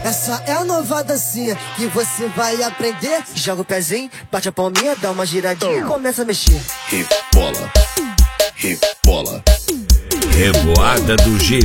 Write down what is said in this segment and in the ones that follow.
Essa é a nova dancinha que você vai aprender. Joga o pezinho, bate a palminha, dá uma giradinha e começa a mexer. Rebola, rebola. Revoada do Gênio.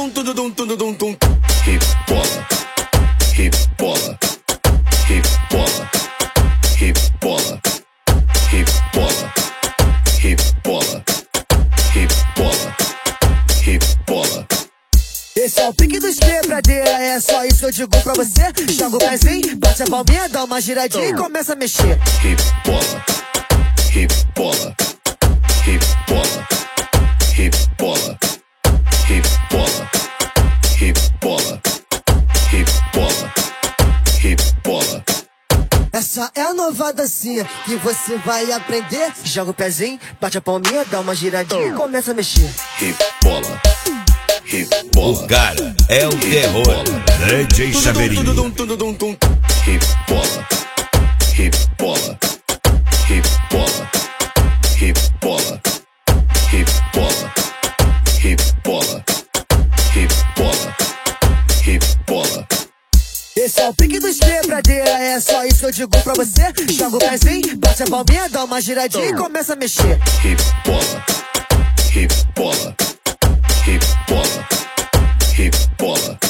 Rebola, rebola, rebola, rebola, rebola, rebola, rebola, rebola. Esse é o pique dos quebradeira, é só isso que eu digo pra você. Joga o pezinho, bate a palminha, dá uma giradinha e começa a mexer. Rebola, rebola, rebola, rebola, rebola, rebola, rebola, rebola. Essa é a nova dancinha que você vai aprender. Joga o pezinho, bate a palminha, dá uma giradinha e começa a mexer. Rebola, rebola. O cara é o terror. DJ Chaveirinho. Rebola, rebola, rebola, rebola, rebola, rebola, rebola, rebola. Esse é o pique dos quebradeira, é só isso que eu digo pra você. Joga o pezinho, bate a palminha, dá uma giradinha e começa a mexer. Rebola, rebola, rebola, rebola.